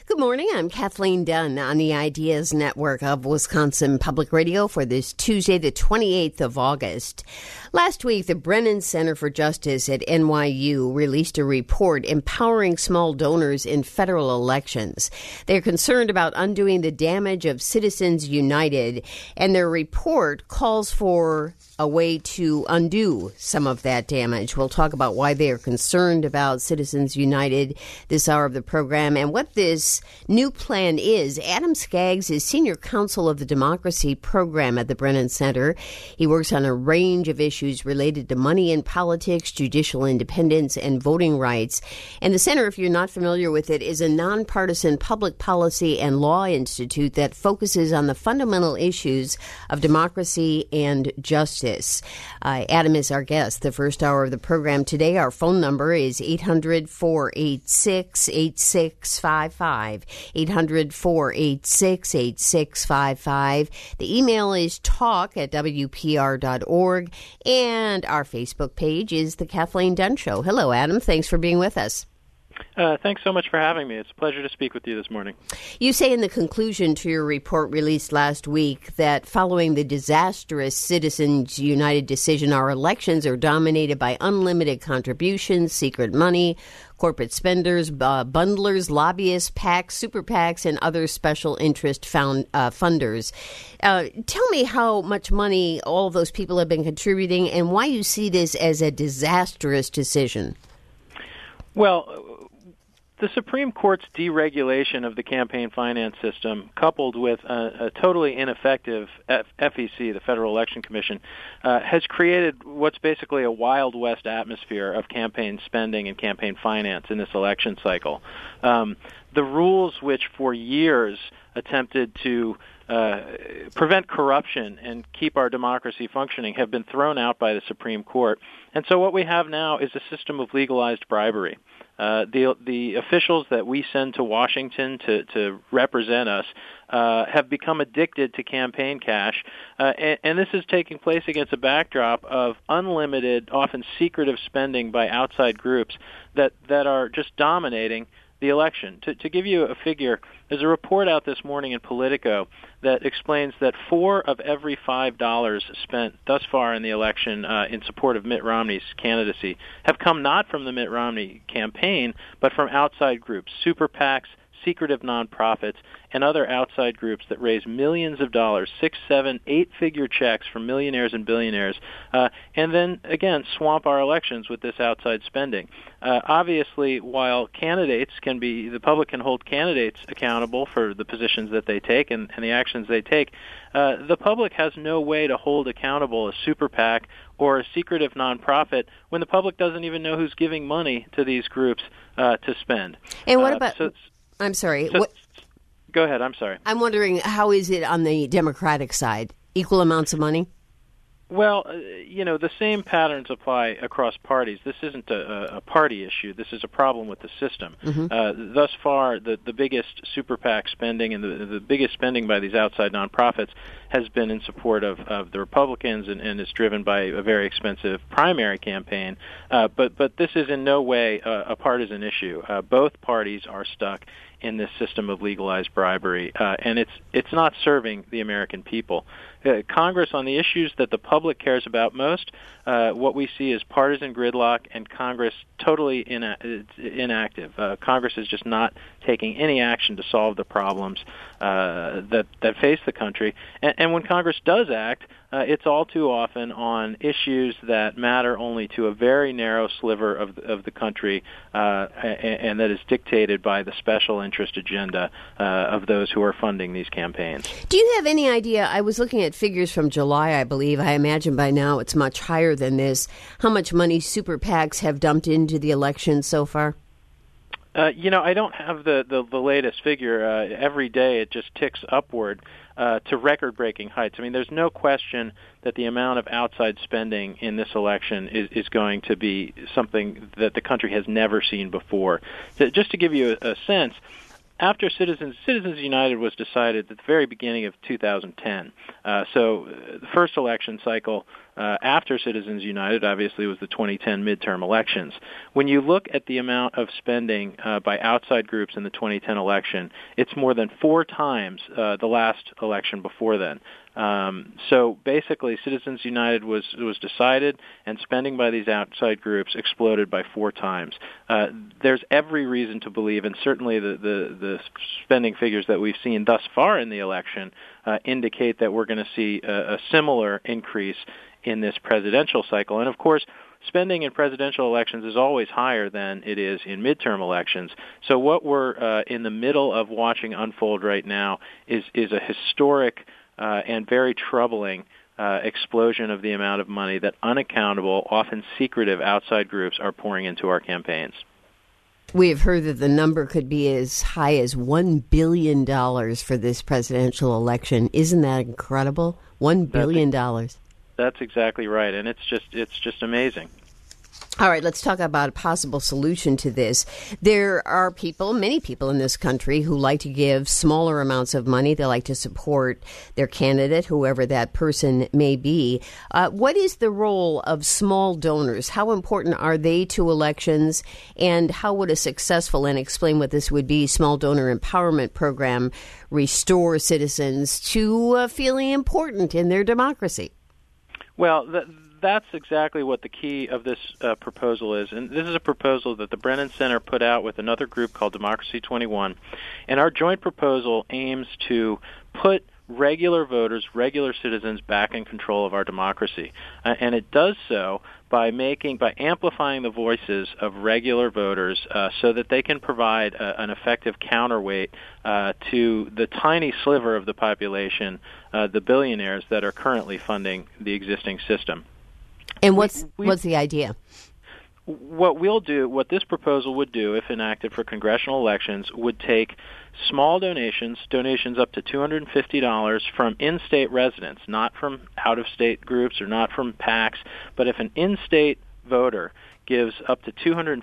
Good morning. I'm Kathleen Dunn on the Ideas Network of Wisconsin Public Radio for this Tuesday, the 28th of August. Last week, the Brennan Center for Justice at NYU released a report empowering small donors in federal elections. They're concerned about undoing the damage of Citizens United, and their report calls for a way to undo some of that damage. We'll talk about why they are concerned about Citizens United this hour of the program and what this new plan is. Adam Skaggs is Senior Counsel of the Democracy Program at the Brennan Center. He works on a range of issues related to money in politics, judicial independence, and voting rights. And the center, if you're not familiar with it, is a nonpartisan public policy and law institute that focuses on the fundamental issues of democracy and justice. Adam is our guest the first hour of the program today. Our phone number is 800-486-8655, 800-486-8655. The email is talk@wpr.org, and our Facebook page is The Kathleen Dunn Show. Hello, Adam. Thanks for being with us. Thanks so much for having me. It's a pleasure to speak with you this morning. You say in the conclusion to your report released last week that following the disastrous Citizens United decision, our elections are dominated by unlimited contributions, secret money, corporate spenders, bundlers, lobbyists, PACs, super PACs, and other special interest funders. Tell me how much money all of those people have been contributing and why you see this as a disastrous decision. Well, the Supreme Court's deregulation of the campaign finance system, coupled with a totally ineffective FEC, the Federal Election Commission, has created what's basically a Wild West atmosphere of campaign spending and campaign finance in this election cycle. The rules which for years attempted to prevent corruption and keep our democracy functioning have been thrown out by the Supreme Court. And so what we have now is a system of legalized bribery. The officials that we send to Washington to represent us have become addicted to campaign cash, and this is taking place against a backdrop of unlimited, often secretive spending by outside groups that are just dominating the election. To give you a figure, there's a report out this morning in Politico that explains that 4 of every $5 spent thus far in the election in support of Mitt Romney's candidacy have come not from the Mitt Romney campaign, but from outside groups, super PACs, secretive nonprofits, and other outside groups that raise millions of dollars, 6, 7, 8-figure checks from millionaires and billionaires, and then, again, swamp our elections with this outside spending. Obviously, while the public can hold candidates accountable for the positions that they take and the actions they take, the public has no way to hold accountable a super PAC or a secretive nonprofit when the public doesn't even know who's giving money to these groups to spend. And what about... I'm sorry. Go ahead. I'm sorry. I'm wondering, how is it on the Democratic side? Equal amounts of money? Well, the same patterns apply across parties. This isn't a party issue. This is a problem with the system. Mm-hmm. Thus far, the biggest super PAC spending and the biggest spending by these outside nonprofits has been in support of the Republicans and is driven by a very expensive primary campaign. But this is in no way a partisan issue. Both parties are stuck in this system of legalized bribery, and it's not serving the American people. Congress, on the issues that the public cares about most, what we see is partisan gridlock and Congress totally inactive. Congress is just not taking any action to solve the problems that face the country. And when Congress does act, it's all too often on issues that matter only to a very narrow sliver of the country, and that is dictated by the special interest agenda of those who are funding these campaigns. Do you have any idea? I was looking at figures from July, I believe. I imagine by now it's much higher than this. How much money super PACs have dumped into the election so far? I don't have the latest figure. Every day it just ticks upward to record-breaking heights. I mean, there's no question that the amount of outside spending in this election is going to be something that the country has never seen before. Just to give you a sense, after Citizens United was decided at the very beginning of 2010. So the first election cycle after Citizens United, obviously, was the 2010 midterm elections. When you look at the amount of spending by outside groups in the 2010 election, it's more than 4 times the last election before then. So basically, Citizens United was decided, and spending by these outside groups exploded by 4 times. There's every reason to believe, and certainly the spending figures that we've seen thus far in the election indicate that we're going to see a similar increase in this presidential cycle. And of course, spending in presidential elections is always higher than it is in midterm elections. So what we're in the middle of watching unfold right now is a historic and very troubling explosion of the amount of money that unaccountable, often secretive outside groups are pouring into our campaigns. We have heard that the number could be as high as $1 billion for this presidential election. Isn't that incredible? $1 billion. That's exactly right, and it's just amazing. All right, let's talk about a possible solution to this. There are many people in this country who like to give smaller amounts of money. They like to support their candidate, whoever that person may be. What is the role of small donors? How important are they to elections? And how would a successful, and explain what this would be, small donor empowerment program restore citizens to feeling important in their democracy? Well, that's exactly what the key of this proposal is. And this is a proposal that the Brennan Center put out with another group called Democracy 21. And our joint proposal aims to put regular voters, regular citizens back in control of our democracy. And it does so by amplifying the voices of regular voters so that they can provide an effective counterweight to the tiny sliver of the population, the billionaires that are currently funding the existing system. And what's the idea? What this proposal would do, if enacted for congressional elections, would take small donations up to $250 from in-state residents, not from out-of-state groups or not from PACs, but if an in-state voter gives up to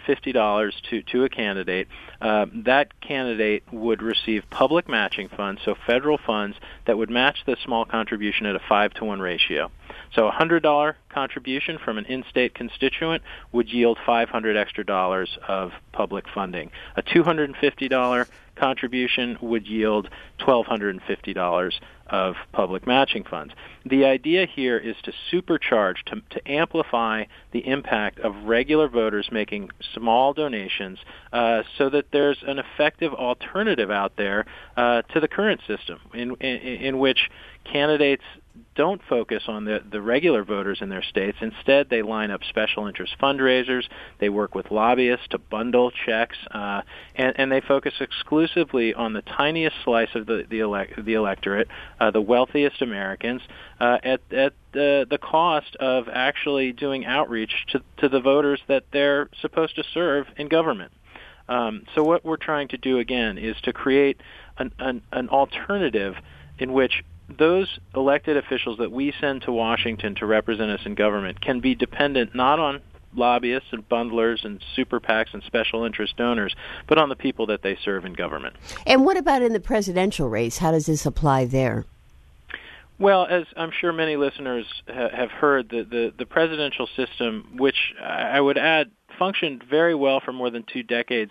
$250 to a candidate, that candidate would receive public matching funds, so federal funds that would match the small contribution at a 5-to-1 ratio. So a $100 contribution from an in-state constituent would yield $500 extra of public funding. A $250 contribution would yield $1,250 of public matching funds. The idea here is to supercharge, to amplify the impact of regular voters making small donations so that there's an effective alternative out there to the current system in which candidates don't focus on the regular voters in their states. Instead, they line up special interest fundraisers. They work with lobbyists to bundle checks, and they focus exclusively on the tiniest slice of the electorate, the wealthiest Americans, at the cost of actually doing outreach to the voters that they're supposed to serve in government. So what we're trying to do, again, is to create an alternative in which those elected officials that we send to Washington to represent us in government can be dependent not on lobbyists and bundlers and super PACs and special interest donors, but on the people that they serve in government. And what about in the presidential race? How does this apply there? Well, as I'm sure many listeners have heard, the presidential system, which I would add functioned very well for more than 2 decades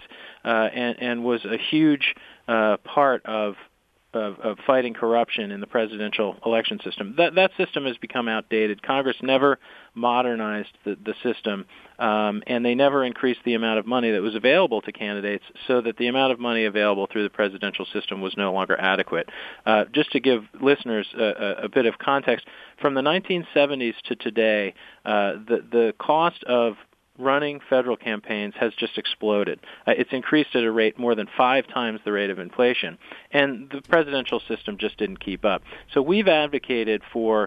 and was a huge part of fighting corruption in the presidential election system. That system has become outdated. Congress never modernized the system, and they never increased the amount of money that was available to candidates so that the amount of money available through the presidential system was no longer adequate. Just to give listeners a bit of context, from the 1970s to today, the cost of running federal campaigns has just exploded. It's increased at a rate more than 5 times the rate of inflation, and the presidential system just didn't keep up. So we've advocated for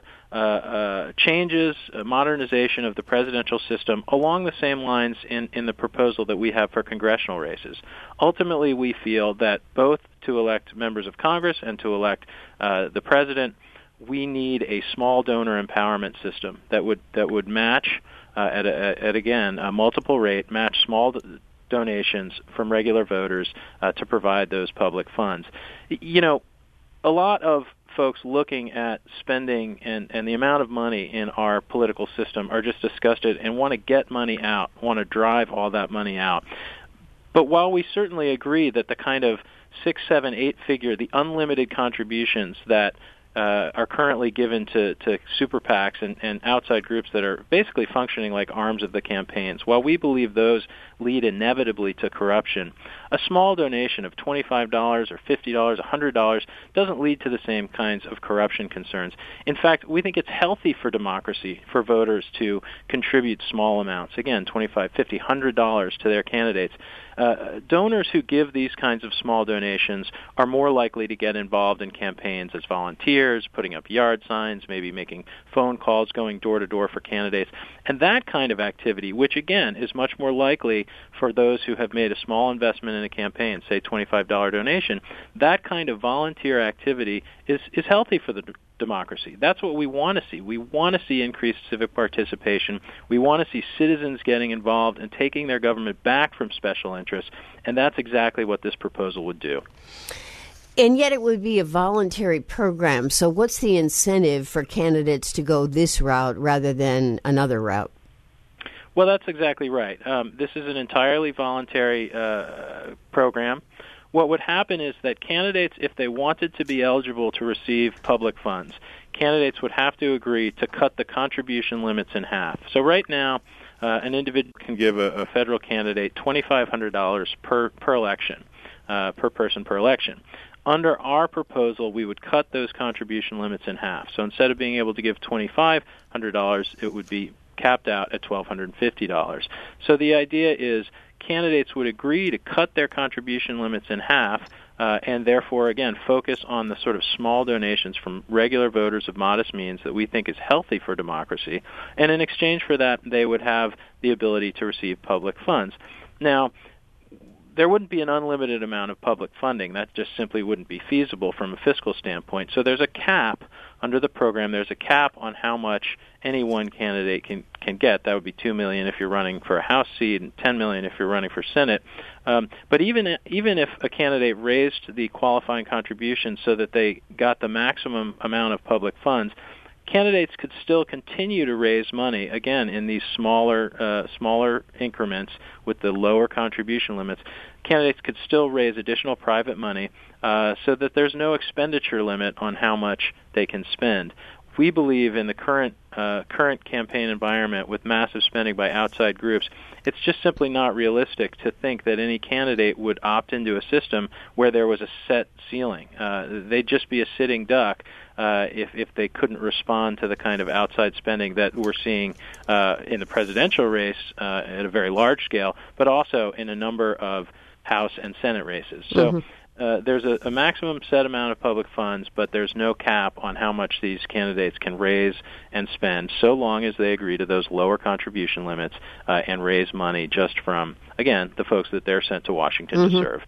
changes, modernization of the presidential system along the same lines in the proposal that we have for congressional races. Ultimately, we feel that both to elect members of Congress and to elect the president, we need a small donor empowerment system that would match at again a multiple rate, match small donations from regular voters to provide those public funds. You know, a lot of folks looking at spending and the amount of money in our political system are just disgusted and want to get money out, want to drive all that money out. But while we certainly agree that the kind of 6, 7, 8 figure, the unlimited contributions that are currently given to super PACs and outside groups that are basically functioning like arms of the campaigns, while we believe those lead inevitably to corruption, a small donation of $25 or $50, $100 doesn't lead to the same kinds of corruption concerns. In fact, we think it's healthy for democracy for voters to contribute small amounts, again, $25, $50, $100 to their candidates. Donors who give these kinds of small donations are more likely to get involved in campaigns as volunteers, putting up yard signs, maybe making phone calls, going door to door for candidates. And that kind of activity, which again is much more likely for those who have made a small investment in a campaign, say $25 donation, that kind of volunteer activity is healthy for the democracy. That's what we want to see. We want to see increased civic participation. We want to see citizens getting involved and taking their government back from special interests, and that's exactly what this proposal would do. And yet it would be a voluntary program. So what's the incentive for candidates to go this route rather than another route? Well, that's exactly right. This is an entirely voluntary program. What would happen is that candidates, if they wanted to be eligible to receive public funds, candidates would have to agree to cut the contribution limits in half. So right now, an individual can give a federal candidate $2,500 per election, per person per election. Under our proposal, we would cut those contribution limits in half. So instead of being able to give $2,500, it would be capped out at $1,250. So the idea is candidates would agree to cut their contribution limits in half and therefore, again, focus on the sort of small donations from regular voters of modest means that we think is healthy for democracy. And in exchange for that, they would have the ability to receive public funds. Now, there wouldn't be an unlimited amount of public funding. That just simply wouldn't be feasible from a fiscal standpoint. So there's a cap under the program. There's a cap on how much any one candidate can get. That would be $2 million if you're running for a House seat and $10 million if you're running for Senate. But even if a candidate raised the qualifying contribution so that they got the maximum amount of public funds, candidates could still continue to raise money, again, in these smaller increments with the lower contribution limits. Candidates could still raise additional private money so that there's no expenditure limit on how much they can spend. We believe in the current campaign environment with massive spending by outside groups, it's just simply not realistic to think that any candidate would opt into a system where there was a set ceiling. They'd just be a sitting duck if they couldn't respond to the kind of outside spending that we're seeing in the presidential race at a very large scale, but also in a number of House and Senate races. So there's a maximum set amount of public funds, but there's no cap on how much these candidates can raise and spend, so long as they agree to those lower contribution limits and raise money just from, again, the folks that they're sent to Washington to serve.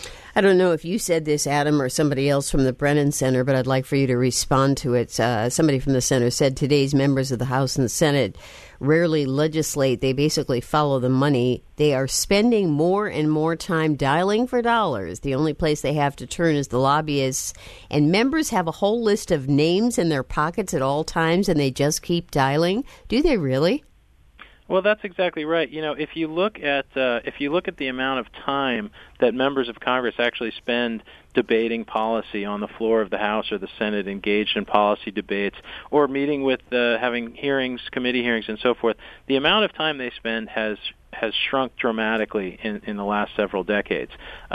I don't know if you said this, Adam, or somebody else from the Brennan Center, but I'd like for you to respond to it. Somebody from the center said today's members of the House and Senate rarely legislate. They basically follow the money. They are spending more and more time dialing for dollars. The only place they have to turn is the lobbyists. And members have a whole list of names in their pockets at all times, and they just keep dialing. Do they really? Well, that's exactly right. You know, if you look at the amount of time that members of Congress actually spend debating policy on the floor of the House or the Senate, engaged in policy debates, or meeting with, having hearings, committee hearings, and so forth, the amount of time they spend has shrunk dramatically in the last several decades.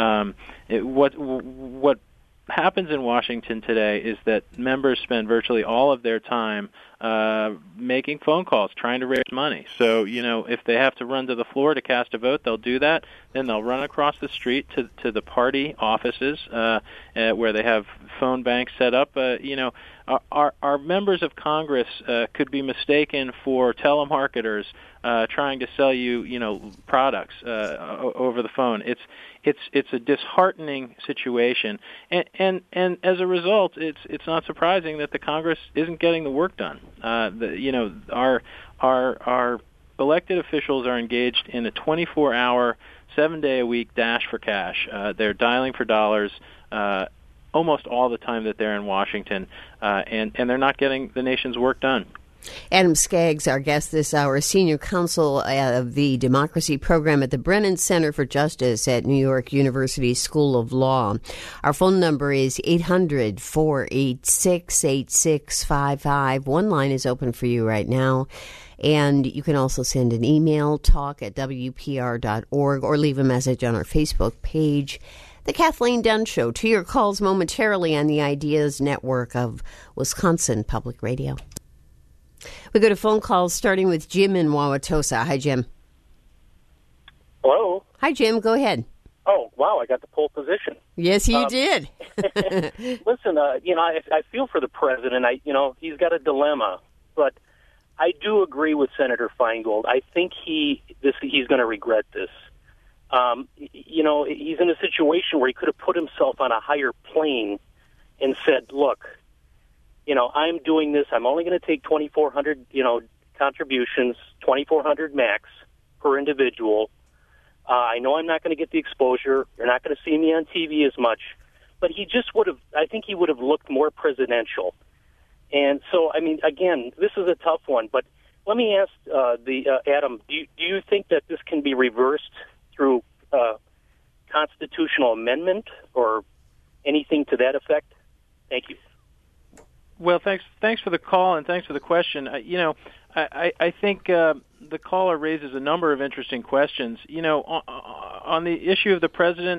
What happens in Washington today is that members spend virtually all of their time making phone calls, trying to raise money. So, you know, if they have to run to the floor to cast a vote, they'll do that. Then they'll run across the street to the party offices where they have phone banks set up. You know, our members of Congress could be mistaken for telemarketers trying to sell you, you know, products over the phone. It's a disheartening situation, and as a result, it's not surprising that the Congress isn't getting the work done. Our elected officials are engaged in a 24-hour, 7-day-a-week dash for cash. They're dialing for dollars almost all the time that they're in Washington, and they're not getting the nation's work done. Adam Skaggs, our guest this hour, Senior Counsel of the Democracy Program at the Brennan Center for Justice at New York University School of Law. Our phone number is 800-486-8655. One line is open for you right now. And you can also send an email, talk@wpr.org, or leave a message on our Facebook page. The Kathleen Dunn Show. To your calls momentarily on the Ideas Network of Wisconsin Public Radio. We go to phone calls starting with Jim in Wauwatosa. Hi, Jim. Hello. Hi, Jim. Go ahead. Oh, wow, I got the pole position. Yes, you did. Listen, I feel for the president. He's got a dilemma, but I do agree with Senator Feingold. I think he's going to regret this. He's in a situation where he could have put himself on a higher plane and said, look, I'm doing this. I'm only going to take 2,400, contributions, 2,400 max per individual. I know I'm not going to get the exposure. You're not going to see me on TV as much. But he just would have, I think he would have looked more presidential. And so, again, this is a tough one. But let me ask Adam, do you think that this can be reversed through constitutional amendment or anything to that effect? Thank you. Well, thanks for the call and thanks for the question. I think the caller raises a number of interesting questions. On the issue of the president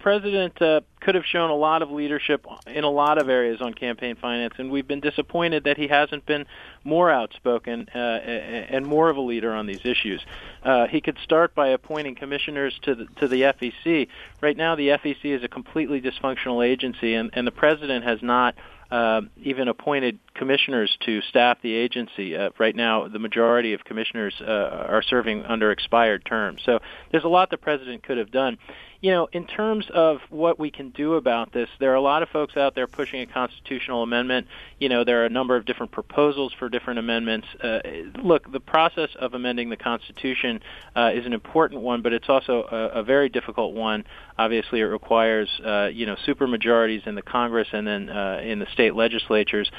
could have shown a lot of leadership in a lot of areas on campaign finance, and we've been disappointed that he hasn't been more outspoken and more of a leader on these issues. He could start by appointing commissioners to the FEC. Right now, the FEC is a completely dysfunctional agency, and the president has not even appointed commissioners to staff the agency. Right now, the majority of commissioners are serving under expired terms. So there's a lot the president could have done. In terms of what we can do about this, there are a lot of folks out there pushing a constitutional amendment. There are a number of different proposals for different amendments. Look, the process of amending the Constitution is an important one, but it's also a very difficult one. Obviously, it requires, supermajorities in the Congress and then in the state legislatures.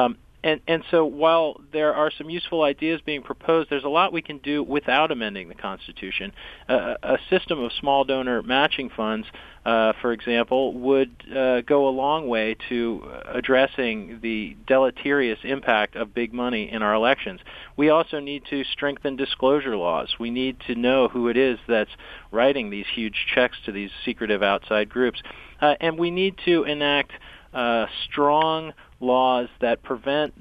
And so while there are some useful ideas being proposed, there's a lot we can do without amending the Constitution. A system of small donor matching funds, for example, would go a long way to addressing the deleterious impact of big money in our elections. We also need to strengthen disclosure laws. We need to know who it is that's writing these huge checks to these secretive outside groups. And we need to enact strong laws that prevent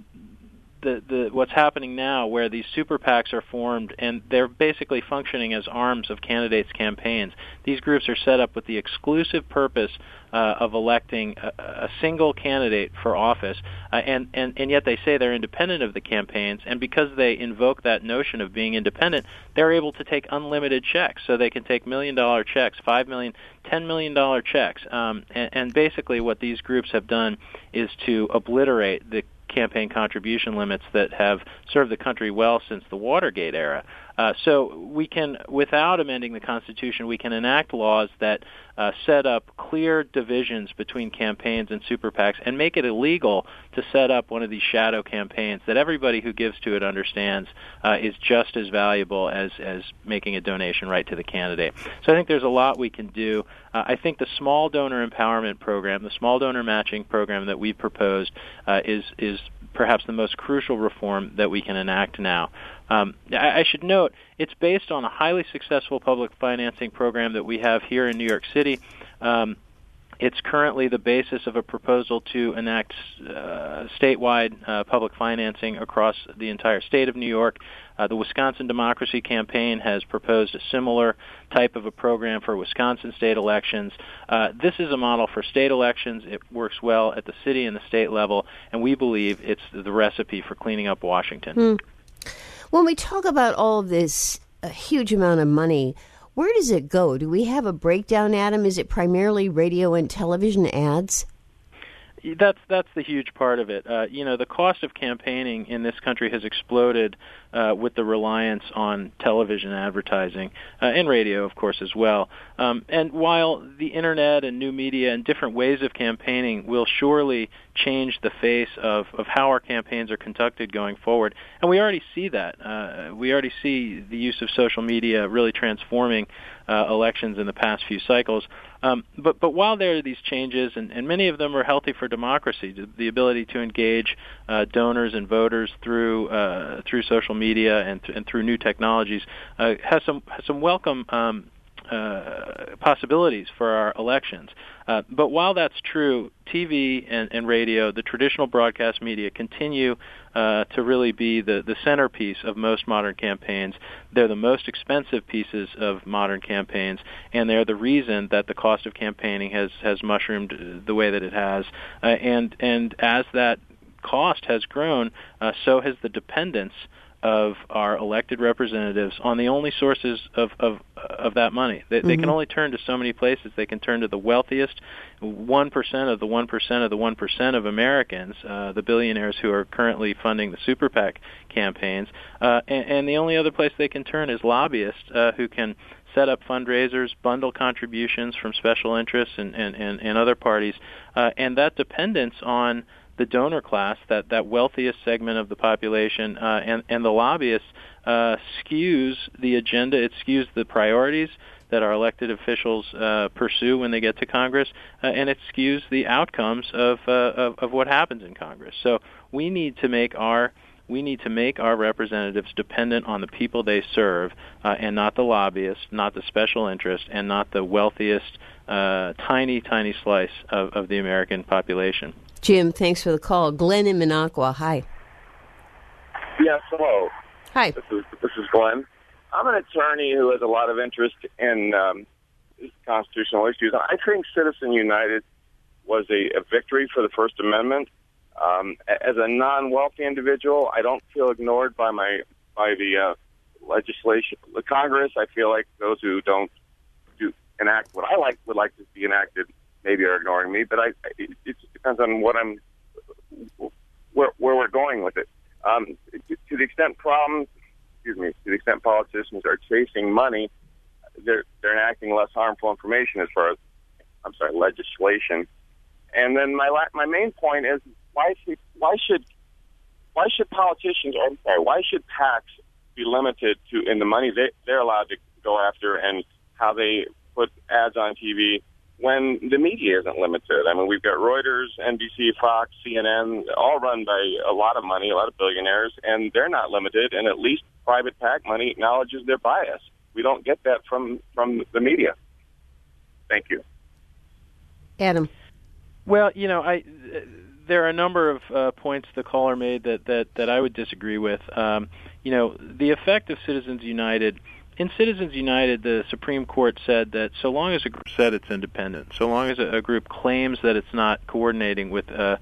what's happening now, where these super PACs are formed and they're basically functioning as arms of candidates' campaigns. These groups are set up with the exclusive purpose of electing a single candidate for office, and yet they say they're independent of the campaigns, and because they invoke that notion of being independent, they're able to take unlimited checks. So they can take $1 million checks, $5 million, $10 million checks, and basically what these groups have done is to obliterate the campaign contribution limits that have served the country well since the Watergate era. So we can, without amending the Constitution, we can enact laws that set up clear divisions between campaigns and super PACs and make it illegal to set up one of these shadow campaigns that everybody who gives to it understands is just as valuable as making a donation right to the candidate. So I think there's a lot we can do. I think the small donor empowerment program, the small donor matching program that we've proposed is perhaps the most crucial reform that we can enact now. I should note, it's based on a highly successful public financing program that we have here in New York City. It's currently the basis of a proposal to enact statewide public financing across the entire state of New York. The Wisconsin Democracy Campaign has proposed a similar type of a program for Wisconsin state elections. This is a model for state elections. It works well at the city and the state level, and we believe it's the recipe for cleaning up Washington. When we talk about all of this huge amount of money, where does it go? Do we have a breakdown, Adam? Is it primarily radio and television ads? That's the huge part of it. The cost of campaigning in this country has exploded with the reliance on television advertising and radio, of course, as well. And while the internet and new media and different ways of campaigning will surely change the face of how our campaigns are conducted going forward, and we already see that. We already see the use of social media really transforming elections in the past few cycles. But while there are these changes, and many of them are healthy for democracy, the ability to engage donors and voters through social media and through new technologies has some welcome possibilities for our elections. But while that's true, TV and radio, the traditional broadcast media, continue to really be the centerpiece of most modern campaigns. They're the most expensive pieces of modern campaigns, and they're the reason that the cost of campaigning has mushroomed the way that it has. And as that cost has grown, so has the dependence of our elected representatives on the only sources of that money. They can only turn to so many places. They can turn to the wealthiest 1% of the 1% of the 1% of Americans, the billionaires who are currently funding the super PAC campaigns, and the only other place they can turn is lobbyists who can set up fundraisers, bundle contributions from special interests and other parties, and that dependence on the donor class, that wealthiest segment of the population, and the lobbyists skews the agenda. It skews the priorities that our elected officials pursue when they get to Congress, and it skews the outcomes of what happens in Congress. So we need to make our representatives dependent on the people they serve, and not the lobbyists, not the special interest, and not the wealthiest tiny slice of the American population. Jim, thanks for the call. Glenn in Minocqua, hi. Yes, hello. Hi. This is Glenn. I'm an attorney who has a lot of interest in constitutional issues. I think Citizens United was a victory for the First Amendment. As a non-wealthy individual, I don't feel ignored by the legislation, the Congress. I feel like those who don't enact what I would like to be enacted maybe are ignoring me, but it just depends on where we're going with it. To the extent politicians are chasing money, they're enacting less harmful information as far as legislation. And then my main point is why should PACs be limited to in the money they're allowed to go after and how they put ads on TV when the media isn't limited? I mean, we've got Reuters, NBC, Fox, CNN, all run by a lot of money, a lot of billionaires, and they're not limited, and at least private PAC money acknowledges their bias. We don't get that from the media. Thank you. Adam. Well, there are a number of points the caller made that I would disagree with. The effect of Citizens United. In Citizens United, the Supreme Court said that so long as a group said it's independent, so long as a group claims that it's not coordinating with a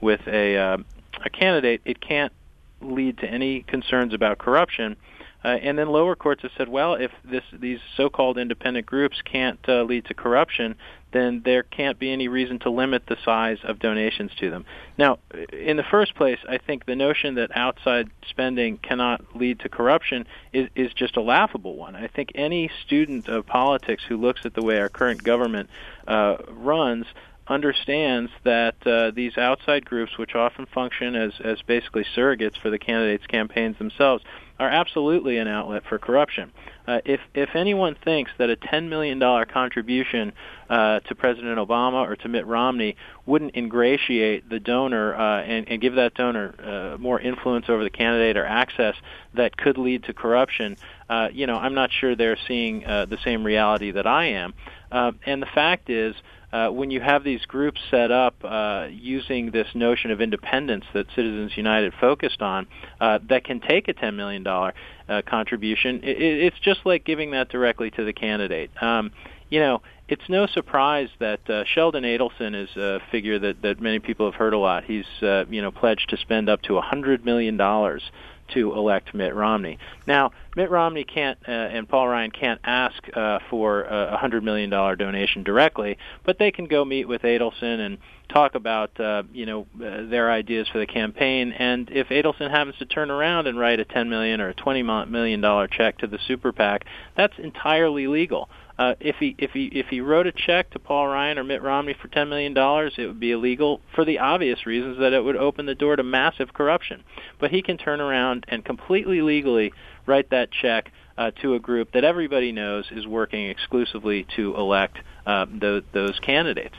candidate, it can't lead to any concerns about corruption. And then lower courts have said, well, if these so-called independent groups can't lead to corruption, then there can't be any reason to limit the size of donations to them. Now, in the first place, I think the notion that outside spending cannot lead to corruption is just a laughable one. I think any student of politics who looks at the way our current government runs understands that these outside groups, which often function as basically surrogates for the candidates' campaigns themselves, are absolutely an outlet for corruption. If anyone thinks that a $10 million contribution to President Obama or to Mitt Romney wouldn't ingratiate the donor and give that donor more influence over the candidate or access that could lead to corruption, I'm not sure they're seeing the same reality that I am. And the fact is, when you have these groups set up using this notion of independence that Citizens United focused on, that can take a $10 million contribution, it's just like giving that directly to the candidate. It's no surprise that Sheldon Adelson is a figure that many people have heard a lot. He's pledged to spend up to $100 million to elect Mitt Romney. Now, Mitt Romney can't and Paul Ryan can't ask for a $100 million donation directly, but they can go meet with Adelson and talk about their ideas for the campaign. And if Adelson happens to turn around and write a $10 million or a $20 million check to the super PAC, that's entirely legal. If he wrote a check to Paul Ryan or Mitt Romney for $10 million, it would be illegal for the obvious reasons that it would open the door to massive corruption. But he can turn around and completely legally write that check to a group that everybody knows is working exclusively to elect those candidates.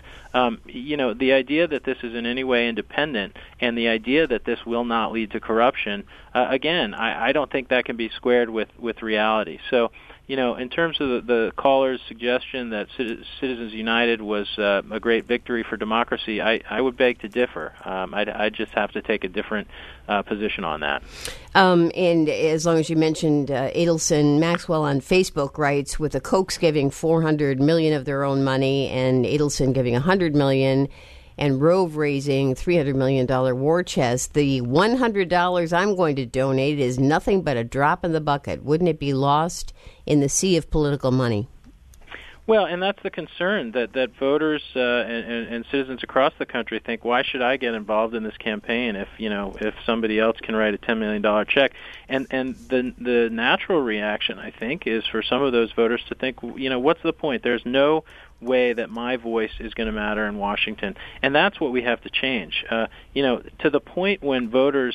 The idea that this is in any way independent and the idea that this will not lead to corruption, again, I don't think that can be squared with reality. So, in terms of the caller's suggestion that Citizens United was a great victory for democracy, I would beg to differ. I just have to take a different position on that. And as long as you mentioned Adelson, Maxwell on Facebook writes, with the Kochs giving $400 million of their own money and Adelson giving $100 million and Rove raising $300 million war chest, the $100 I'm going to donate is nothing but a drop in the bucket. Wouldn't it be lost in the sea of political money? Well, and that's the concern that voters and citizens across the country think, why should I get involved in this campaign if somebody else can write a $10 million check? And the natural reaction, I think, is for some of those voters to think, what's the point? There's no way that my voice is going to matter in Washington, and that's what we have to change. To the point when voters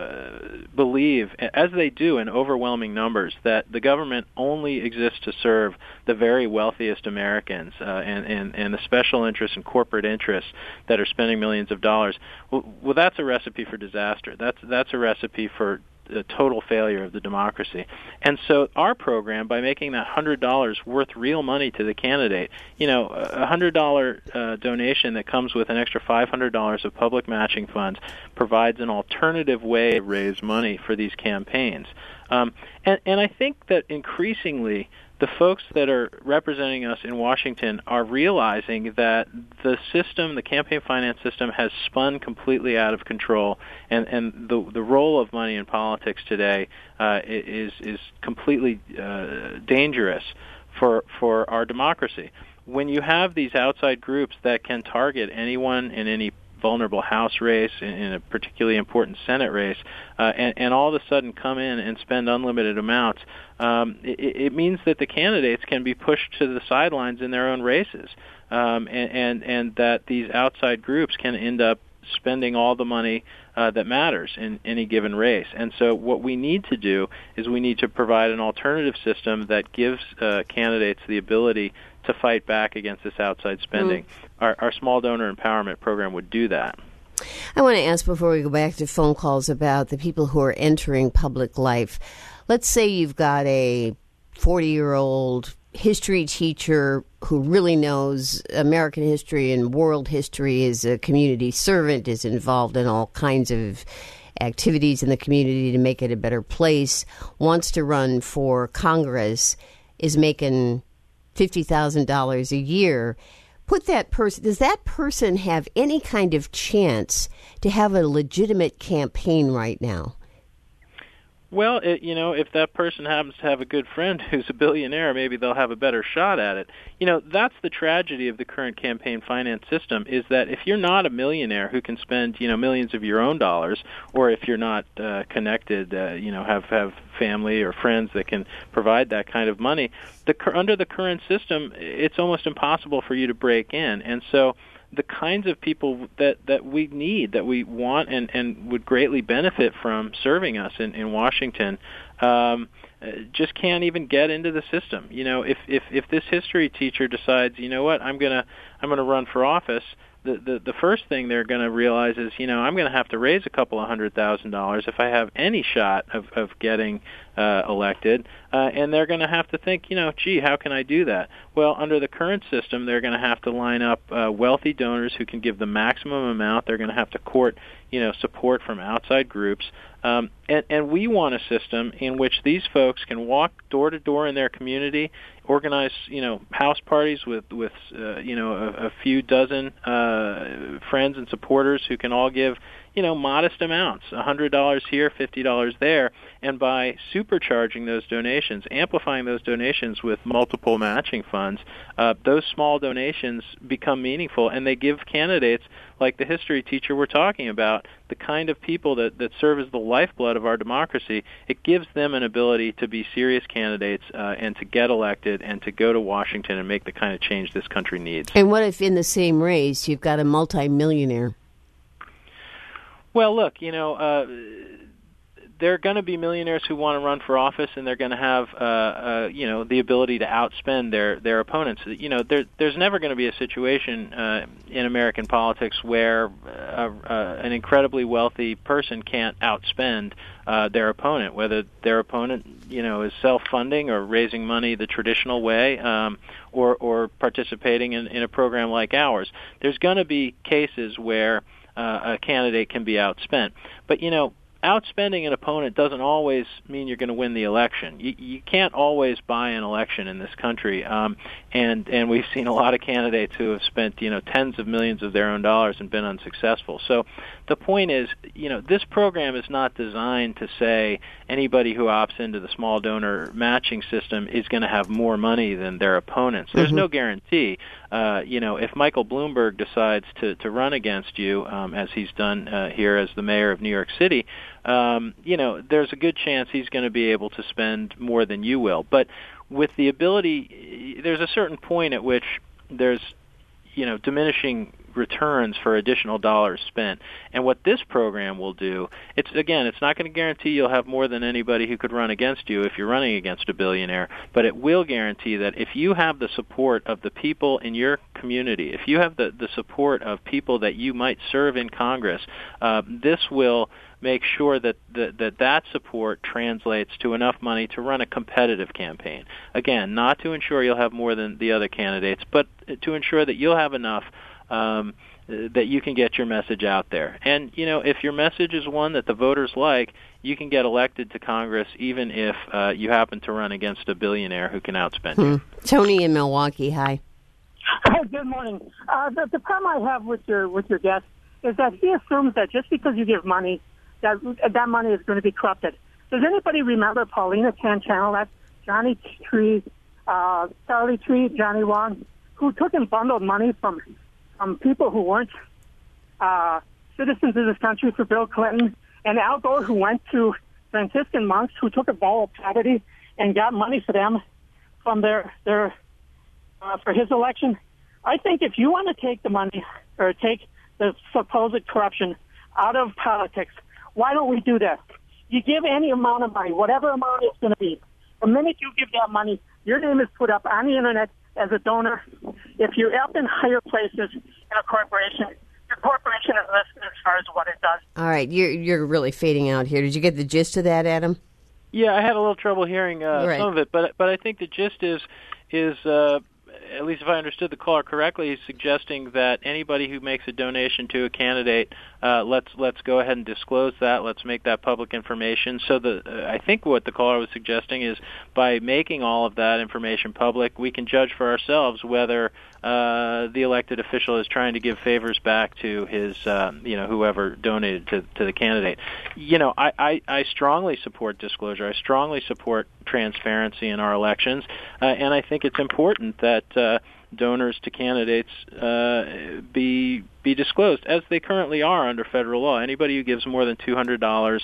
believe, as they do in overwhelming numbers, that the government only exists to serve the very wealthiest Americans and the special interests and corporate interests that are spending millions of dollars. Well, that's a recipe for disaster. That's a recipe for a total failure of the democracy. And so our program, by making that $100 worth real money to the candidate, a $100 donation that comes with an extra $500 of public matching funds, provides an alternative way to raise money for these campaigns. And I think that increasingly the folks that are representing us in Washington are realizing that the system, the campaign finance system, has spun completely out of control, and the role of money in politics today is completely dangerous for our democracy. When you have these outside groups that can target anyone in any vulnerable House race, in a particularly important Senate race, and all of a sudden come in and spend unlimited amounts, it means that the candidates can be pushed to the sidelines in their own races, and that these outside groups can end up spending all the money that matters in any given race. And so what we need to do is we need to provide an alternative system that gives candidates the ability to fight back against this outside spending. Our small donor empowerment program would do that. I want to ask, before we go back to phone calls, about the people who are entering public life. Let's say you've got a 40-year-old history teacher who really knows American history and world history, is a community servant, is involved in all kinds of activities in the community to make it a better place, wants to run for Congress, is making $50,000 a year. Does that person have any kind of chance to have a legitimate campaign right now? Well, if that person happens to have a good friend who's a billionaire, maybe they'll have a better shot at it. That's the tragedy of the current campaign finance system, is that if you're not a millionaire who can spend, millions of your own dollars, or if you're not connected, have family or friends that can provide that kind of money, under the current system, it's almost impossible for you to break in. And so the kinds of people that we need, that we want and would greatly benefit from serving us in Washington, just can't even get into the system. If this history teacher decides, I'm gonna run for office, the first thing they're going to realize is, I'm going to have to raise a couple of $100,000 if I have any shot of getting elected, and they're going to have to think, gee, how can I do that? Well, under the current system, they're going to have to line up wealthy donors who can give the maximum amount. They're going to have to court, support from outside groups. And we want a system in which these folks can walk door to door in their community, organize, house parties with a few dozen friends and supporters who can all give, modest amounts, $100 here, $50 there, and by supercharging those donations, amplifying those donations with multiple matching funds, those small donations become meaningful, and they give candidates like the history teacher we're talking about, the kind of people that serve as the lifeblood of our democracy. It gives them an ability to be serious candidates and to get elected and to go to Washington and make the kind of change this country needs. And what if in the same race you've got a multimillionaire? Well, look, there are going to be millionaires who want to run for office, and they're going to have, the ability to outspend their opponents. There's never going to be a situation in American politics where an incredibly wealthy person can't outspend their opponent, whether their opponent, is self-funding or raising money the traditional way, or participating in a program like ours. There's going to be cases where a candidate can be outspent. But, outspending an opponent doesn't always mean you're going to win the election. You can't always buy an election in this country, and we've seen a lot of candidates who have spent tens of millions of their own dollars and been unsuccessful. So the point is, this program is not designed to say anybody who opts into the small donor matching system is going to have more money than their opponents. There's no guarantee. If Michael Bloomberg decides to run against you, as he's done here as the mayor of New York City, there's a good chance he's going to be able to spend more than you will. But with the ability, there's a certain point at which there's, diminishing returns for additional dollars spent. And what this program will do, it's not going to guarantee you'll have more than anybody who could run against you if you're running against a billionaire, but it will guarantee that if you have the support of the people in your community, if you have the support of people that you might serve in Congress, this will make sure that support translates to enough money to run a competitive campaign. Again, not to ensure you'll have more than the other candidates, but to ensure that you'll have enough that you can get your message out there. And, if your message is one that the voters like, you can get elected to Congress even if you happen to run against a billionaire who can outspend you. Tony in Milwaukee, hi. Hi, good morning. The problem I have with your guest is that he assumes that just because you give money, that money is going to be corrupted. Does anybody remember Paulina Tan Channel? That's Johnny Tree, Charlie Tree, Johnny Wong, who took and bundled money from people who weren't citizens of this country for Bill Clinton, and Al Gore, who went to Franciscan monks who took a vow of poverty and got money for them from their for his election. I think if you want to take the money or take the supposed corruption out of politics, why don't we do that? You give any amount of money, whatever amount it's going to be. The minute you give that money, your name is put up on the Internet as a donor. If you're up in higher places in a corporation, your corporation is listed as far as what it does. All right, you're really fading out here. Did you get the gist of that, Adam? Yeah, I had a little trouble hearing right. some of it, but I think the gist is at least if I understood the caller correctly, he's suggesting that anybody who makes a donation to a candidate, let's go ahead and disclose that. Let's make that public information. So I think what the caller was suggesting is by making all of that information public, we can judge for ourselves whether the elected official is trying to give favors back to his, whoever donated to the candidate. I strongly support disclosure. I strongly support transparency in our elections, and I think it's important that donors to candidates be disclosed, as they currently are under federal law. Anybody who gives more than $200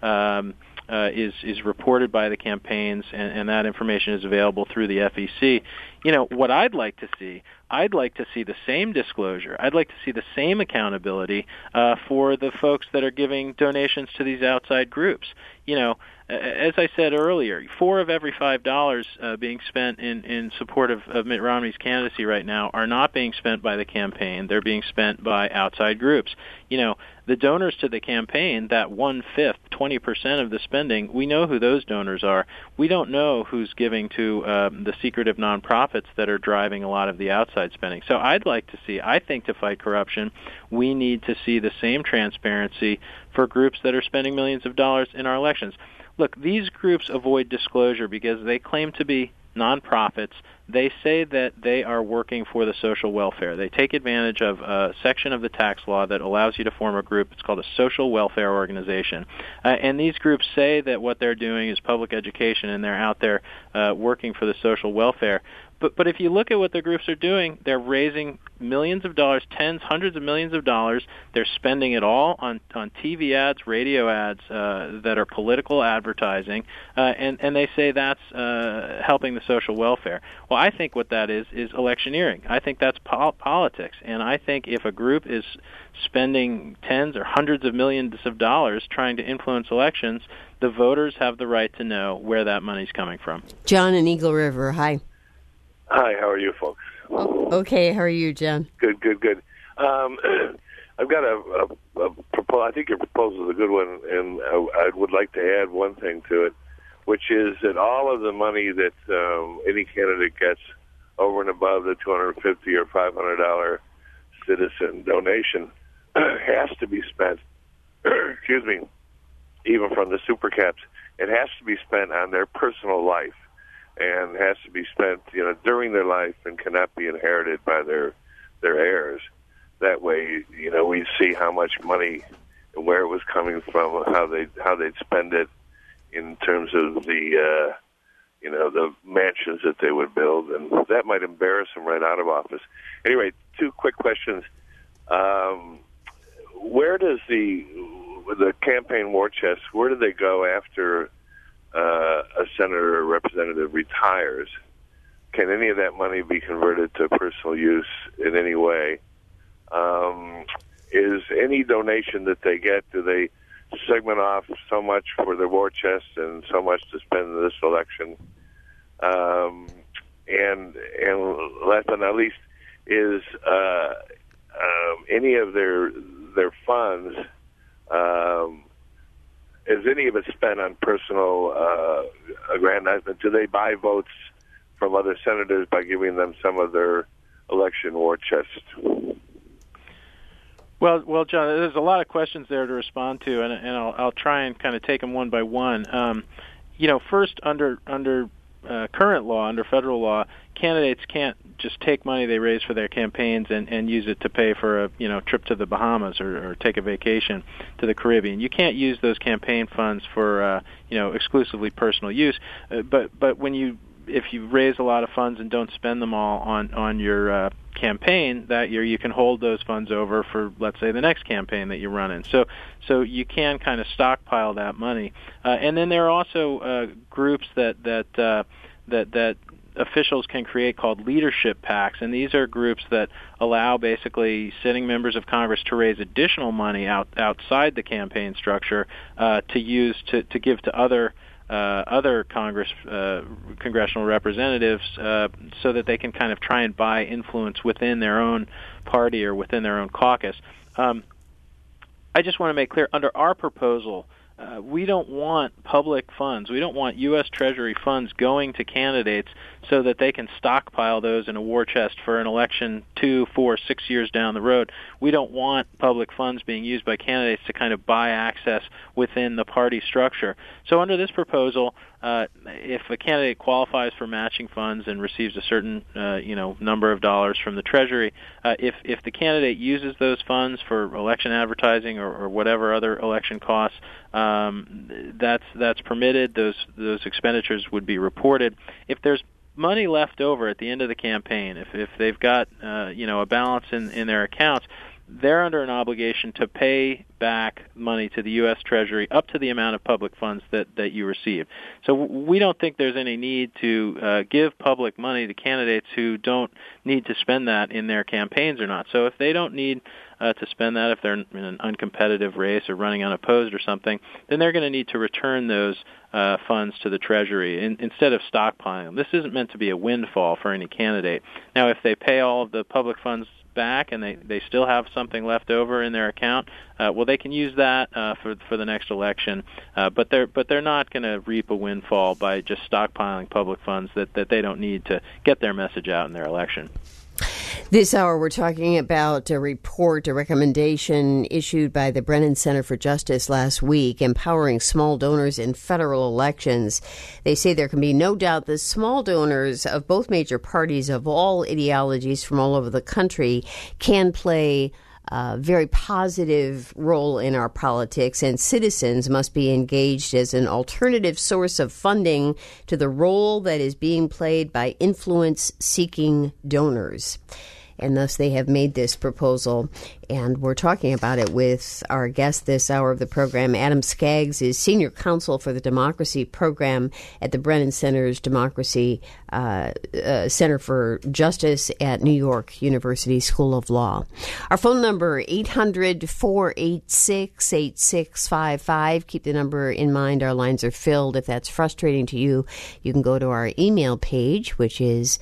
is reported by the campaigns, and that information is available through the FEC. What I'd like to see the same disclosure. I'd like to see the same accountability for the folks that are giving donations to these outside groups. As I said earlier, 4 of every $5 being spent in support of Mitt Romney's candidacy right now are not being spent by the campaign. They're being spent by outside groups. The donors to the campaign, that 1/5, 20% of the spending, we know who those donors are. We don't know who's giving to the secretive nonprofits that are driving a lot of the outside spending. So I think to fight corruption, we need to see the same transparency for groups that are spending millions of dollars in our elections. Look, these groups avoid disclosure because they claim to be nonprofits. They say that they are working for the social welfare. They take advantage of a section of the tax law that allows you to form a group. It's called a social welfare organization. And these groups say that what they're doing is public education, and they're out there working for the social welfare. But if you look at what the groups are doing, they're raising millions of dollars, tens, hundreds of millions of dollars. They're spending it all on TV ads, radio ads that are political advertising, and they say that's helping the social welfare. Well, I think what that is electioneering. I think that's politics, and I think if a group is spending tens or hundreds of millions of dollars trying to influence elections, the voters have the right to know where that money's coming from. John in Eagle River, hi. Hi, how are you folks? Okay, how are you, John? Good. I've got a proposal. I think your proposal is a good one, and I would like to add one thing to it, which is that all of the money that any candidate gets over and above the $250 or $500 citizen donation has to be spent, excuse me, even from the super caps, it has to be spent on their personal life, and has to be spent, during their life, and cannot be inherited by their heirs. That way, we see how much money and where it was coming from, how they'd spend it, in terms of the the mansions that they would build, and that might embarrass them right out of office. Anyway, two quick questions. Where does the campaign war chest? Where do they go after a senator or representative retires? Can any of that money be converted to personal use in any way? Is any donation that they get, do they segment off so much for their war chest and so much to spend in this election? And last but not least, is any of their funds, is any of it spent on personal aggrandizement? Do they buy votes from other senators by giving them some of their election war chest? Well, John, there's a lot of questions there to respond to, and I'll try and kind of take them one by one. First, under current law, under federal law, candidates can't just take money they raise for their campaigns and use it to pay for a trip to the Bahamas or take a vacation to the Caribbean. You can't use those campaign funds for exclusively personal use. But if you raise a lot of funds and don't spend them all on your campaign that year, you can hold those funds over for, let's say, the next campaign that you run in. So you can kind of stockpile that money. And then there are also groups that officials can create called leadership PACs, and these are groups that allow basically sitting members of Congress to raise additional money outside the campaign structure to use to give to other congressional representatives so that they can kind of try and buy influence within their own party or within their own caucus. I just want to make clear, under our proposal, we don't want public funds. We don't want U.S. Treasury funds going to candidates so that they can stockpile those in a war chest for an election 2, 4, 6 years down the road. We don't want public funds being used by candidates to kind of buy access within the party structure. So under this proposal, if a candidate qualifies for matching funds and receives a certain number of dollars from the Treasury, if the candidate uses those funds for election advertising or whatever other election costs, that's permitted. Those expenditures would be reported. If there's money left over at the end of the campaign, if they've got a balance in their accounts, they're under an obligation to pay back money to the U.S. Treasury up to the amount of public funds that you receive. So we don't think there's any need to give public money to candidates who don't need to spend that in their campaigns or not. So if they don't need to spend that, if they're in an uncompetitive race or running unopposed or something, then they're going to need to return those funds to the Treasury instead of stockpiling them. This isn't meant to be a windfall for any candidate. Now, if they pay all of the public funds back and they still have something left over in their account, well, they can use that for the next election. But they're not going to reap a windfall by just stockpiling public funds that they don't need to get their message out in their election. This hour, we're talking about a recommendation issued by the Brennan Center for Justice last week, empowering small donors in federal elections. They say there can be no doubt that small donors of both major parties of all ideologies from all over the country can play a very positive role in our politics, and citizens must be engaged as an alternative source of funding to the role that is being played by influence-seeking donors. And thus they have made this proposal, and we're talking about it with our guest this hour of the program. Adam Skaggs is Senior Counsel for the Democracy Program at the Brennan Center's Democracy Center for Justice at New York University School of Law. Our phone number, 800-486-8655. Keep the number in mind. Our lines are filled. If that's frustrating to you, you can go to our email page, which is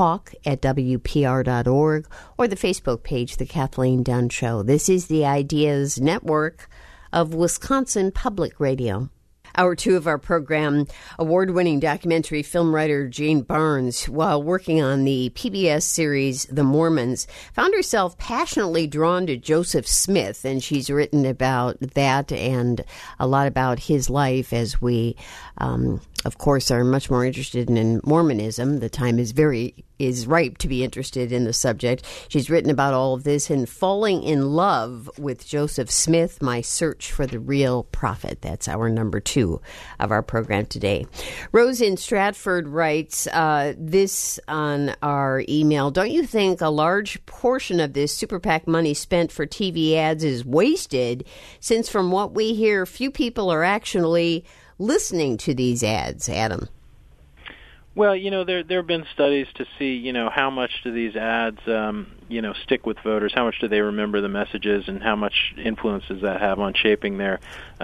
talk@wpr.org, or the Facebook page, The Kathleen Dunn Show. This is the Ideas Network of Wisconsin Public Radio. Hour 2 of our program, award-winning documentary film writer Jane Barnes, while working on the PBS series The Mormons, found herself passionately drawn to Joseph Smith, and she's written about that and a lot about his life as we, of course, are much more interested in Mormonism. The time is ripe to be interested in the subject. She's written about all of this and Falling in Love with Joseph Smith, My Search for the Real Prophet. That's our number 2 of our program today. Rose in Stratford writes this on our email. Don't you think a large portion of this Super PAC money spent for TV ads is wasted, since from what we hear, few people are actually listening to these ads, Adam? Well, there have been studies to see, how much do these ads, stick with voters? How much do they remember the messages, and how much influence does that have on shaping their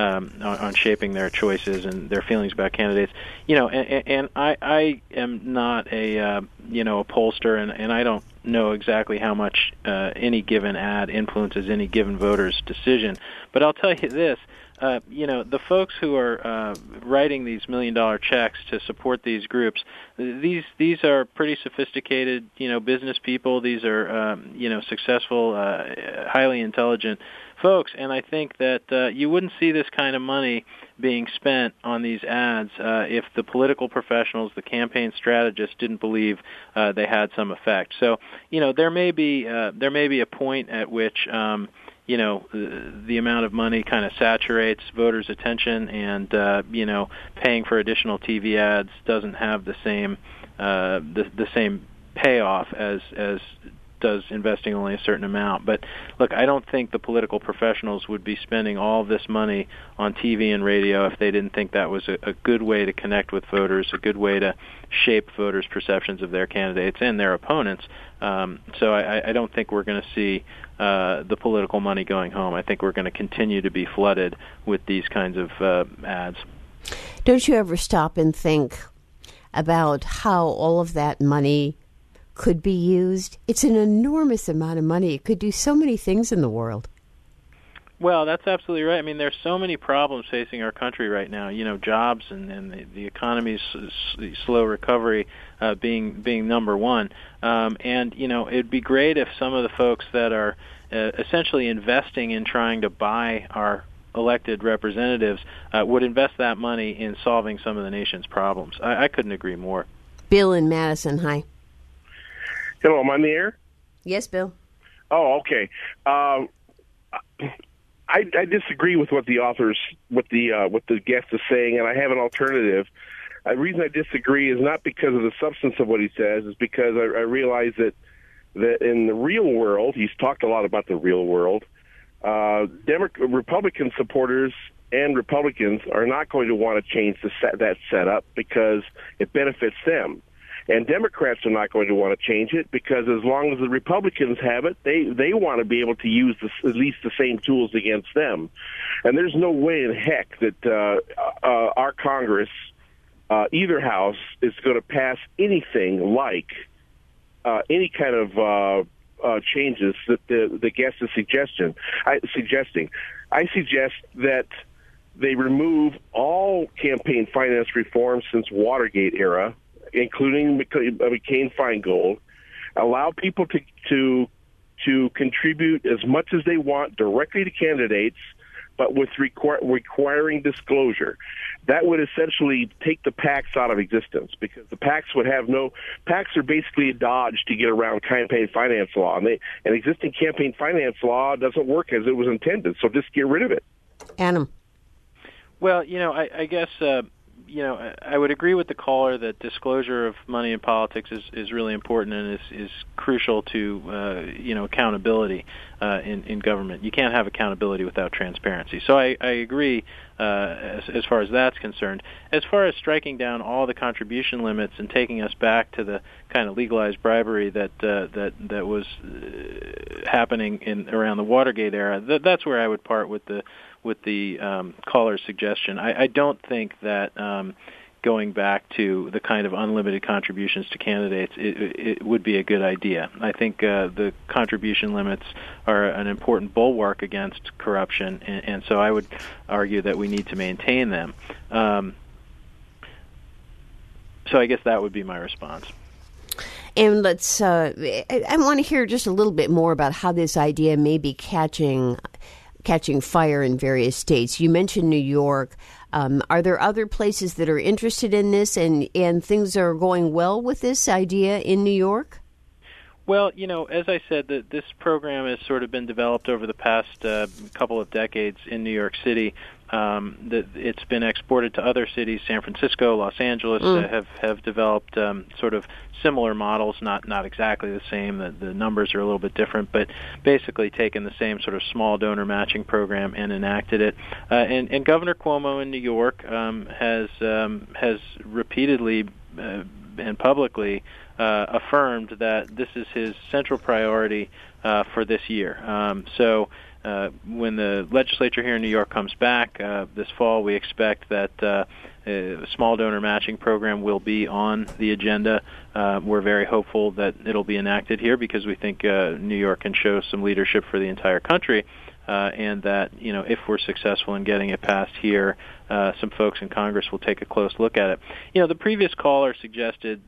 choices and their feelings about candidates? And I am not a pollster, and I don't know exactly how much any given ad influences any given voter's decision. But I'll tell you this. The folks who are writing these $1 million checks to support these groups, these are pretty sophisticated, business people. These are, successful, highly intelligent folks. And I think that you wouldn't see this kind of money being spent on these ads if the political professionals, the campaign strategists, didn't believe they had some effect. So, there may be a point at which the amount of money kind of saturates voters' attention, and paying for additional TV ads doesn't have the same the same payoff as does investing only a certain amount. But look, I don't think the political professionals would be spending all this money on TV and radio if they didn't think that was a good way to connect with voters, a good way to shape voters' perceptions of their candidates and their opponents. So I don't think we're going to see the political money going home. I think we're going to continue to be flooded with these kinds of ads. Don't you ever stop and think about how all of that money could be used? It's an enormous amount of money. It could do so many things in the world. Well, that's absolutely right. I mean, there's so many problems facing our country right now. Jobs and the economy's slow recovery being number one. And it'd be great if some of the folks that are essentially investing in trying to buy our elected representatives would invest that money in solving some of the nation's problems. I couldn't agree more. Bill in Madison, hi. Hello, am I on the air? Yes, Bill. Oh, okay. I disagree with what the guest is saying, and I have an alternative. The reason I disagree is not because of the substance of what he says, is because I realize that in the real world, he's talked a lot about the real world, Republican supporters and Republicans are not going to want to change that setup because it benefits them. And Democrats are not going to want to change it because as long as the Republicans have it, they want to be able to use at least the same tools against them. And there's no way in heck that our Congress, either house, is going to pass anything like any kind of changes that the guest is suggesting. I suggest that they remove all campaign finance reforms since Watergate era, including McCain-Feingold, allow people to contribute as much as they want directly to candidates, but with requiring disclosure. That would essentially take the PACs out of existence, because the PACs would have PACs are basically a dodge to get around campaign finance law, and existing campaign finance law doesn't work as it was intended, so just get rid of it. Adam. Well, I guess, I would agree with the caller that disclosure of money in politics is really important and is crucial to, accountability in government. You can't have accountability without transparency. So I agree as far as that's concerned. As far as striking down all the contribution limits and taking us back to the kind of legalized bribery that was happening around the Watergate era, that's where I would part with the caller's suggestion. I don't think that going back to the kind of unlimited contributions to candidates it would be a good idea. I think the contribution limits are an important bulwark against corruption, and so I would argue that we need to maintain them. So I guess that would be my response. And let's, I want to hear just a little bit more about how this idea may be catching fire in various states. You mentioned New York. Are there other places that are interested in this and things are going well with this idea in New York? Well, as I said, this program has sort of been developed over the past couple of decades in New York City. It's been exported to other cities. San Francisco, Los Angeles have developed sort of similar models, not exactly the same. The numbers are a little bit different, but basically taken the same sort of small donor matching program and enacted it. And Governor Cuomo in New York has repeatedly and publicly affirmed that this is his central priority for this year. So when the legislature here in New York comes back this fall, we expect that a small donor matching program will be on the agenda. We're very hopeful that it'll be enacted here because we think New York can show some leadership for the entire country, and that if we're successful in getting it passed here, some folks in Congress will take a close look at it. The previous caller suggested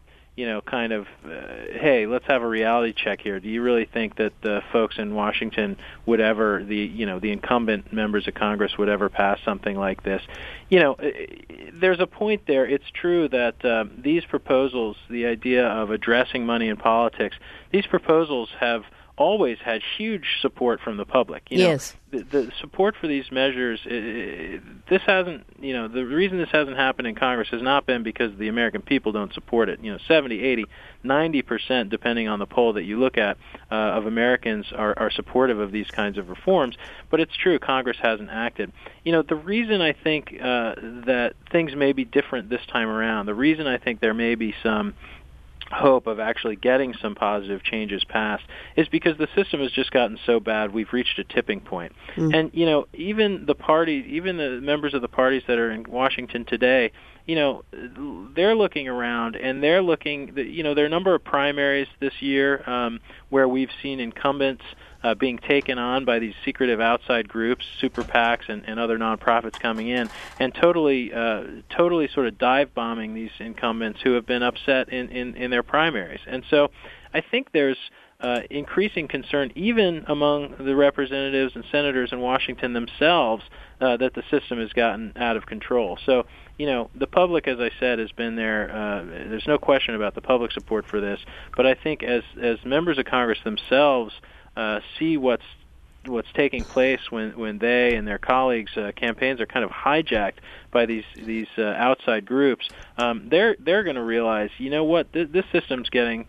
hey, let's have a reality check here. Do you really think that the folks in Washington would ever, the incumbent members of Congress would ever pass something like this? There's a point there. It's true that these proposals, the idea of addressing money in politics, these proposals have always had huge support from the public. Yes. The support for these measures, this hasn't, the reason this hasn't happened in Congress has not been because the American people don't support it. 70, 80, 90%, depending on the poll that you look at, of Americans are supportive of these kinds of reforms. But it's true, Congress hasn't acted. The reason I think that things may be different this time around, the reason I think there may be some hope of actually getting some positive changes passed is because the system has just gotten so bad we've reached a tipping point. And even the members of the parties that are in Washington today, they're looking around and they're looking, there are a number of primaries this year where we've seen incumbents being taken on by these secretive outside groups, super PACs and other nonprofits coming in and totally sort of dive bombing these incumbents who have been upset in their primaries. And so I think there's increasing concern even among the representatives and senators in Washington themselves that the system has gotten out of control. So, the public, as I said, has been there. There's no question about the public support for this. But I think as members of Congress themselves see what's taking place when they and their colleagues' campaigns are kind of hijacked by these outside groups, they're going to realize, this system's getting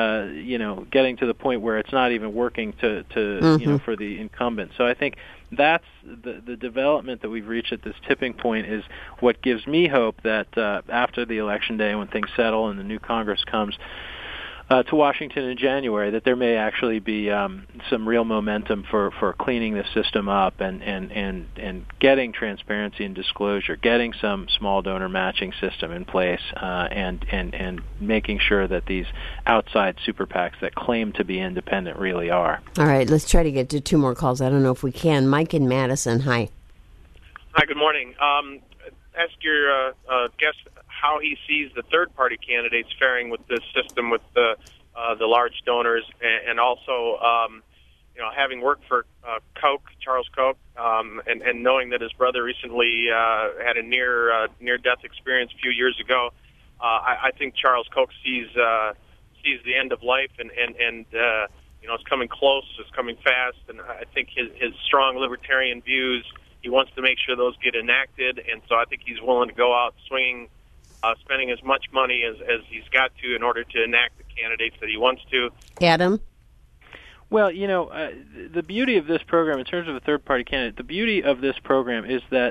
to the point where it's not even working to for the incumbent. So I think that's the development that we've reached at this tipping point is what gives me hope that after the election day, when things settle and the new Congress comes to Washington in January, that there may actually be some real momentum for cleaning the system up and getting transparency and disclosure, getting some small donor matching system in place, and making sure that these outside super PACs that claim to be independent really are. All right, let's try to get to two more calls. I don't know if we can. Mike in Madison, hi. Hi, good morning. Ask your guest how he sees the third-party candidates faring with this system with the the large donors, and also having worked for Charles Koch, and knowing that his brother recently had a near-death experience a few years ago, I think Charles Koch sees the end of life, and it's coming close, it's coming fast, and I think his strong libertarian views, he wants to make sure those get enacted, and so I think he's willing to go out swinging, spending as much money as he's got to in order to enact the candidates that he wants to. Adam? Well, the beauty of this program, in terms of a third-party candidate, the beauty of this program is that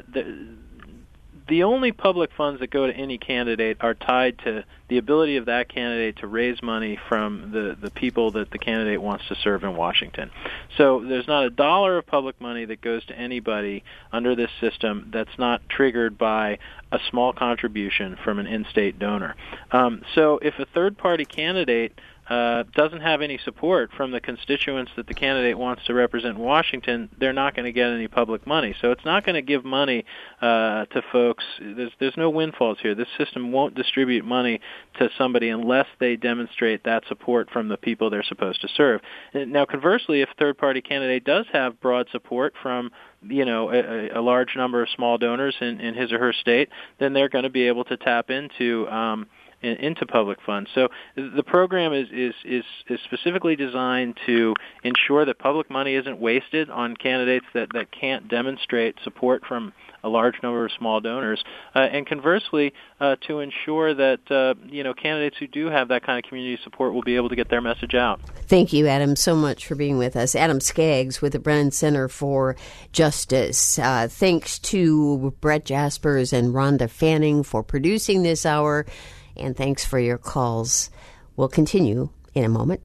the only public funds that go to any candidate are tied to the ability of that candidate to raise money from the people that the candidate wants to serve in Washington. So there's not a dollar of public money that goes to anybody under this system that's not triggered by a small contribution from an in-state donor. So if a third-party candidate doesn't have any support from the constituents that the candidate wants to represent in Washington, they're not going to get any public money. So it's not going to give money to folks. There's no windfalls here. This system won't distribute money to somebody unless they demonstrate that support from the people they're supposed to serve. Now, conversely, if a third-party candidate does have broad support from a large number of small donors in his or her state, then they're going to be able to tap into public funds. So the program is specifically designed to ensure that public money isn't wasted on candidates that can't demonstrate support from a large number of small donors, and conversely, to ensure that candidates who do have that kind of community support will be able to get their message out. Thank you, Adam, so much for being with us. Adam Skaggs with the Brennan Center for Justice. Thanks to Brett Jaspers and Rhonda Fanning for producing this hour. And thanks for your calls. We'll continue in a moment.